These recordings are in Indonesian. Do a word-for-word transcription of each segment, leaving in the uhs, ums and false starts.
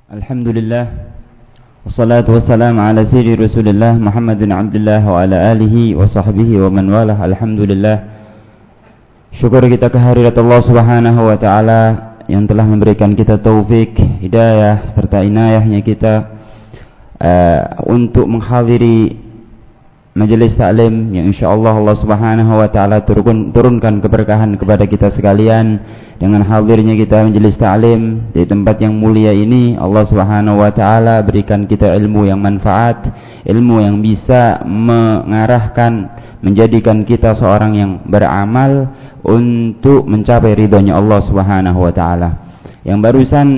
Alhamdulillah, wassalatu wassalamu ala sayyidi Rasulillah Muhammad bin Abdullah wa ala alihi wa sahbihi wa man walah. Alhamdulillah, syukur kita kehadirat Allah subhanahu wa ta'ala yang telah memberikan kita taufik, hidayah serta inayahnya kita uh, untuk menghadiri majelis taklim yang insyaallah Allah subhanahu wa ta'ala turun, turunkan keberkahan kepada kita sekalian. Dengan hadirnya kita majelis ta'lim di tempat yang mulia ini, Allah subhanahu wa ta'ala berikan kita ilmu yang manfaat, ilmu yang bisa mengarahkan, menjadikan kita seorang yang beramal untuk mencapai ridhonya Allah subhanahu wa ta'ala. Yang barusan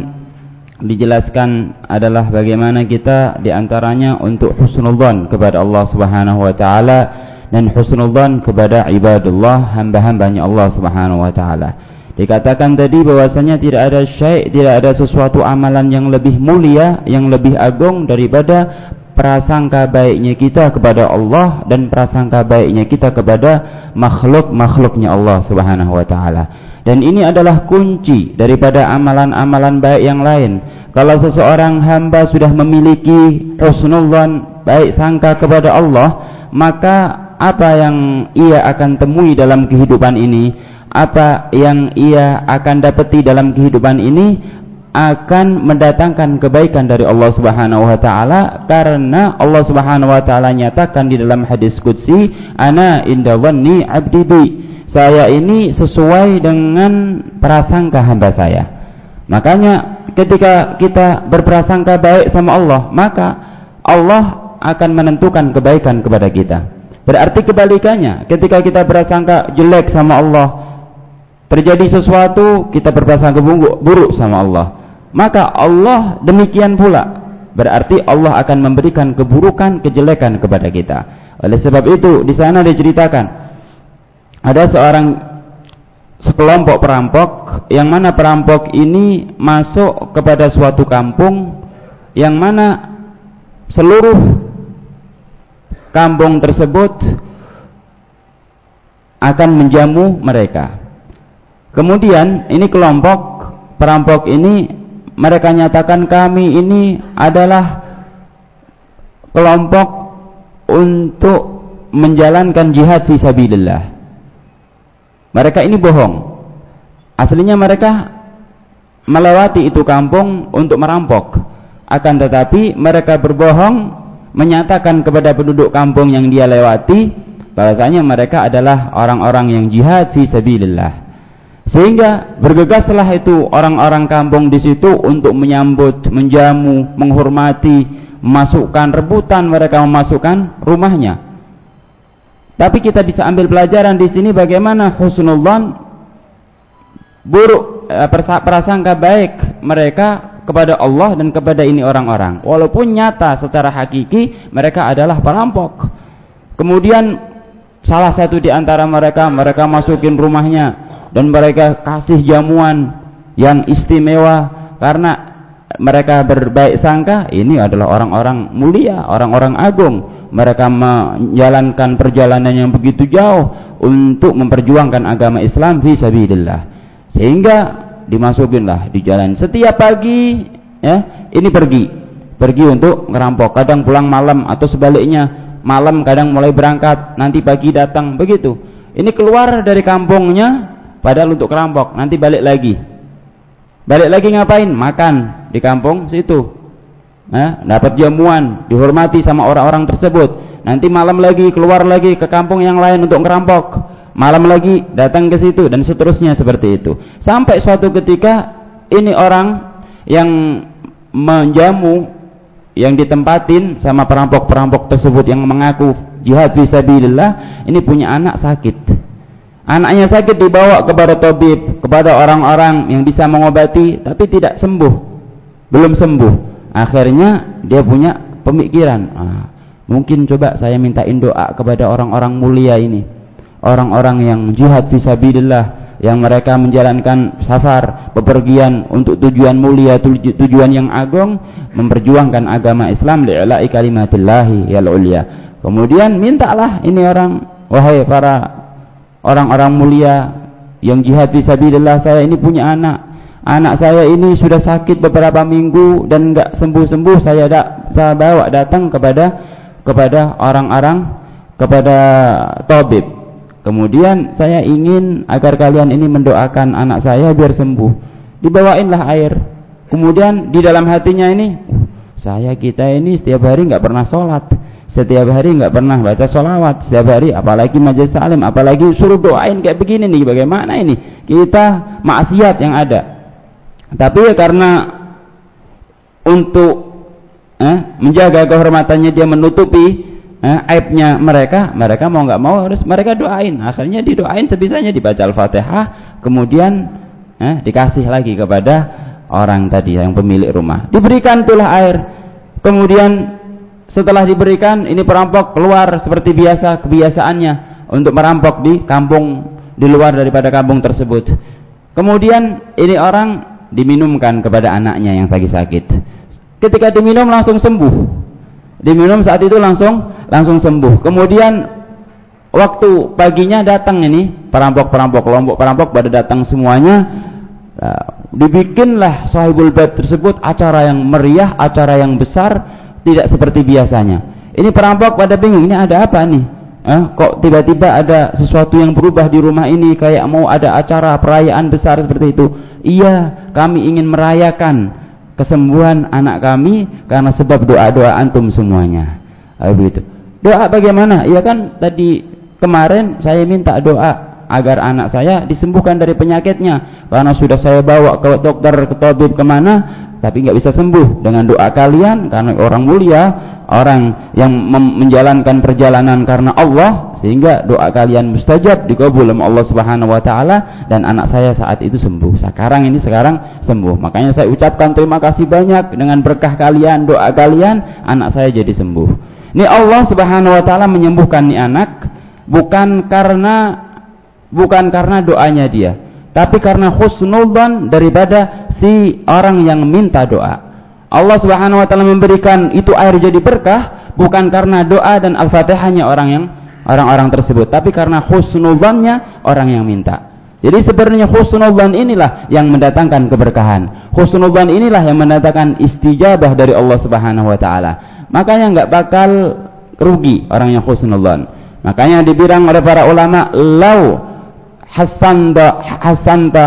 dijelaskan adalah bagaimana kita diantaranya untuk husnudzan kepada Allah subhanahu wa ta'ala dan husnudzan kepada ibadullah, hamba-hambanya Allah subhanahu wa ta'ala. Dikatakan tadi bahwasanya tidak ada syai', tidak ada sesuatu amalan yang lebih mulia, yang lebih agung daripada prasangka baiknya kita kepada Allah dan prasangka baiknya kita kepada makhluk-makhluknya Allah subhanahu wa ta'ala. Dan ini adalah kunci daripada amalan-amalan baik yang lain. Kalau seseorang hamba sudah memiliki husnudzan, baik sangka kepada Allah, maka apa yang ia akan temui dalam kehidupan ini, apa yang ia akan dapati dalam kehidupan ini akan mendatangkan kebaikan dari Allah subhanahu wa ta'ala, karena Allah subhanahu wa ta'ala nyatakan di dalam hadis qudsi, ana inda dhanni abdi bi, saya ini sesuai dengan prasangka hamba saya. Makanya ketika kita berprasangka baik sama Allah, maka Allah akan menentukan kebaikan kepada kita. Berarti kebalikannya, ketika kita berprasangka jelek sama Allah, terjadi sesuatu, kita berprasangka buruk sama Allah, maka Allah demikian pula, berarti Allah akan memberikan keburukan, kejelekan kepada kita. Oleh sebab itu di sana diceritakan ada seorang sekelompok perampok, yang mana perampok ini masuk kepada suatu kampung, yang mana seluruh kampung tersebut akan menjamu mereka. Kemudian ini kelompok perampok ini, mereka nyatakan kami ini adalah kelompok untuk menjalankan jihad fisabilillah. Mereka ini bohong. Aslinya mereka melewati itu kampung untuk merampok, akan tetapi mereka berbohong, menyatakan kepada penduduk kampung yang dia lewati bahwasanya mereka adalah orang-orang yang jihad fisabilillah. Sehingga bergegaslah itu orang-orang kampung di situ untuk menyambut, menjamu, menghormati, memasukkan, rebutan mereka memasukkan rumahnya. Tapi kita bisa ambil pelajaran di sini bagaimana husnudzan, buruk prasangka baik mereka kepada Allah dan kepada ini orang-orang, walaupun nyata secara hakiki mereka adalah perampok. Kemudian salah satu di antara mereka, mereka masukin rumahnya dan mereka kasih jamuan yang istimewa, karena mereka berbaik sangka ini adalah orang-orang mulia, orang-orang agung. Mereka menjalankan perjalanan yang begitu jauh untuk memperjuangkan agama Islam fi sabilillah. Sehingga dimasukinlah di jalan setiap pagi, ya, ini pergi pergi untuk ngerampok, kadang pulang malam atau sebaliknya, malam kadang mulai berangkat, nanti pagi datang, begitu. Ini keluar dari kampungnya padahal untuk kerampok, nanti balik lagi. Balik lagi ngapain? Makan di kampung situ. Nah, dapat jamuan, dihormati sama orang-orang tersebut. Nanti malam lagi keluar lagi ke kampung yang lain untuk ngerampok. Malam lagi datang ke situ dan seterusnya seperti itu. Sampai suatu ketika ini orang yang menjamu, yang ditempatin sama perampok-perampok tersebut yang mengaku jihad fisabilillah, ini punya anak sakit. Anaknya sakit, dibawa kepada tabib, kepada orang-orang yang bisa mengobati, tapi tidak sembuh, belum sembuh. Akhirnya dia punya pemikiran, ah, mungkin coba saya mintain doa kepada orang-orang mulia ini, orang-orang yang jihad fisabilillah, yang mereka menjalankan safar, bepergian untuk tujuan mulia, tujuan yang agung, memperjuangkan agama Islam li'la'i kalimatillahi yal ulya. Kemudian mintalah ini orang, wahai para orang-orang mulia yang jihad fisabilillah, saya ini punya anak, anak saya ini sudah sakit beberapa minggu dan enggak sembuh-sembuh, saya da, saya bawa datang kepada kepada orang-orang, kepada tabib. Kemudian saya ingin agar kalian ini mendoakan anak saya biar sembuh. Dibawainlah air. Kemudian di dalam hatinya ini, saya kita ini setiap hari enggak pernah sholat, setiap hari enggak pernah baca sholawat, setiap hari apalagi majelis taklim, apalagi suruh doain kayak begini nih, bagaimana ini? Kita maksiat yang ada. Tapi karena untuk eh, menjaga kehormatannya dia menutupi eh, aibnya mereka, mereka mau nggak mau harus mereka doain. Akhirnya didoain sebisanya, dibaca Al-Fatihah, kemudian eh, dikasih lagi kepada orang tadi yang pemilik rumah. Diberikan itulah air. Kemudian setelah diberikan, ini perampok keluar seperti biasa kebiasaannya untuk merampok di kampung di luar daripada kampung tersebut. Kemudian ini orang diminumkan kepada anaknya yang lagi sakit. Ketika diminum langsung sembuh. Diminum saat itu langsung langsung sembuh. Kemudian waktu paginya datang ini perampok-perampok, kelompok perampok pada datang semuanya. Nah, dibikinlah sahibul bait tersebut acara yang meriah, acara yang besar, tidak seperti biasanya. Ini perampok pada bingung, ini ada apa nih? Eh, kok tiba-tiba ada sesuatu yang berubah di rumah ini, kayak mau ada acara perayaan besar seperti itu. Iya, kami ingin merayakan kesembuhan anak kami karena sebab doa-doa antum semuanya. Ah, begitu. Doa bagaimana? Iya kan tadi kemarin saya minta doa agar anak saya disembuhkan dari penyakitnya, karena sudah saya bawa ke dokter, ke tabib kemana, tapi nggak bisa sembuh. Dengan doa kalian, karena orang mulia, orang yang menjalankan perjalanan karena Allah, sehingga doa kalian mustajab, dikabul oleh Allah Subhanahu wa taala, dan anak saya saat itu sembuh. Sekarang ini sekarang sembuh. Makanya saya ucapkan terima kasih banyak, dengan berkah kalian, doa kalian, anak saya jadi sembuh. Ini Allah Subhanahu wa taala menyembuhkan nih anak bukan karena bukan karena doanya dia, tapi karena husnudzan daripada si orang yang minta doa. Allah Subhanahu wa taala memberikan itu air jadi berkah bukan karena doa dan Al-Fatihahnya orang yang orang-orang tersebut, tapi karena husnudzannya orang yang minta. Jadi sebenarnya husnudzan inilah yang mendatangkan keberkahan. Husnudzan inilah yang mendatangkan istijabah dari Allah Subhanahu wa taala. Makanya enggak bakal rugi orang yang husnudzan. Makanya dibilang oleh para ulama, lau hasanta hasanta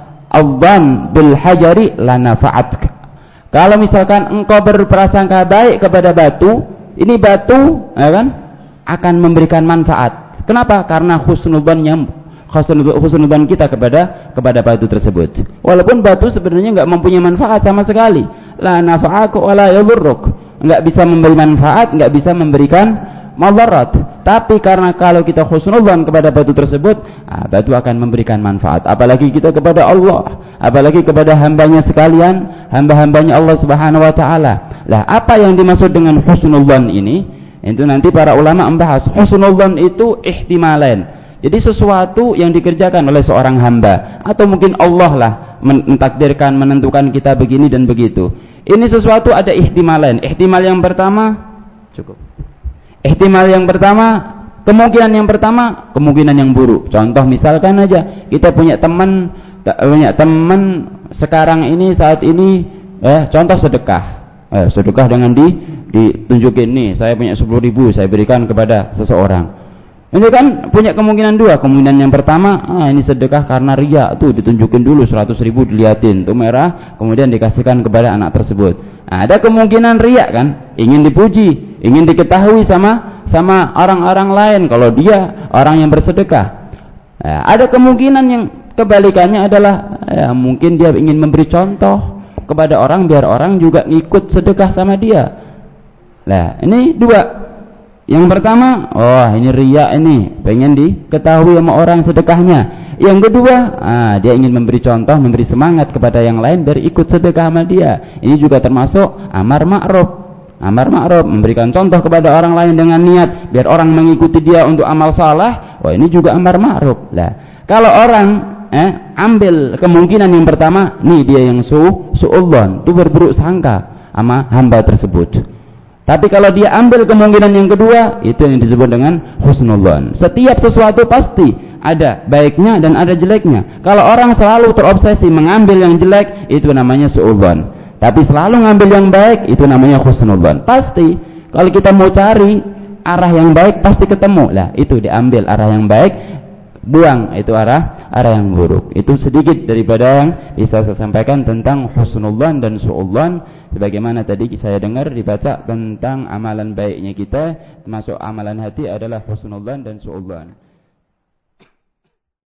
adhan bil hajari la nafa'atka. Kalau misalkan engkau berprasangka baik kepada batu, ini batu ya kan, akan memberikan manfaat. Kenapa? Karena husnudzannya, husnudzan kita kepada kepada batu tersebut. Walaupun batu sebenarnya enggak mempunyai manfaat sama sekali. La nafa'aka wa la yadhurruk. Enggak bisa memberi manfaat, enggak bisa memberikan madarat. Tapi karena kalau kita husnudzan kepada batu tersebut, ah, batu akan memberikan manfaat. Apalagi kita kepada Allah, apalagi kepada hambanya sekalian, hamba-hambanya Allah Subhanahu wa taala. Lah, apa yang dimaksud dengan husnudzan ini? Itu nanti para ulama membahas. Husnudzan itu ihtimalan. Jadi sesuatu yang dikerjakan oleh seorang hamba, atau mungkin Allah lah mentakdirkan, menentukan kita begini dan begitu. Ini sesuatu ada ihtimalan. Ihtimal yang pertama cukup. Ihtimal yang pertama, kemungkinan yang pertama, kemungkinan yang buruk. Contoh misalkan aja, kita punya teman, punya teman sekarang ini, saat ini, eh, contoh sedekah. Eh, sedekah dengan di, ditunjukin nih, saya punya sepuluh ribu, saya berikan kepada seseorang. Ini kan punya kemungkinan dua. Kemungkinan yang pertama, ah, ini sedekah karena riya, tuh ditunjukin dulu seratus ribu, diliatin, tuh merah, kemudian dikasihkan kepada anak tersebut. Nah, ada kemungkinan riya kan, ingin dipuji, ingin diketahui sama sama orang-orang lain kalau dia orang yang bersedekah. Nah, ada kemungkinan yang kebalikannya adalah ya, mungkin dia ingin memberi contoh kepada orang biar orang juga ngikut sedekah sama dia. Nah, ini dua. Yang pertama, oh ini riya ini, pengen diketahui sama orang sedekahnya. Yang kedua, ah, dia ingin memberi contoh, memberi semangat kepada yang lain biar ikut sedekah sama dia. Ini juga termasuk amar ma'ruf. Amar ma'ruf, memberikan contoh kepada orang lain dengan niat biar orang mengikuti dia untuk amal saleh. Wah, ini juga amar ma'ruf. Lah, kalau orang eh, ambil kemungkinan yang pertama, nih dia yang su suudzon, itu berburuk sangka sama hamba tersebut. Tapi kalau dia ambil kemungkinan yang kedua, itu yang disebut dengan husnudzon. Setiap sesuatu pasti ada baiknya dan ada jeleknya. Kalau orang selalu terobsesi mengambil yang jelek, itu namanya suudzon. Tapi selalu ngambil yang baik, itu namanya husnudzon. Pasti kalau kita mau cari arah yang baik pasti ketemu. Lah, itu diambil arah yang baik, buang itu arah arah yang buruk. Itu sedikit daripada yang bisa saya sampaikan tentang husnudzon dan suudzon. Sebagaimana tadi saya dengar dibaca tentang amalan baiknya kita, termasuk amalan hati adalah husnudzon dan suudzon.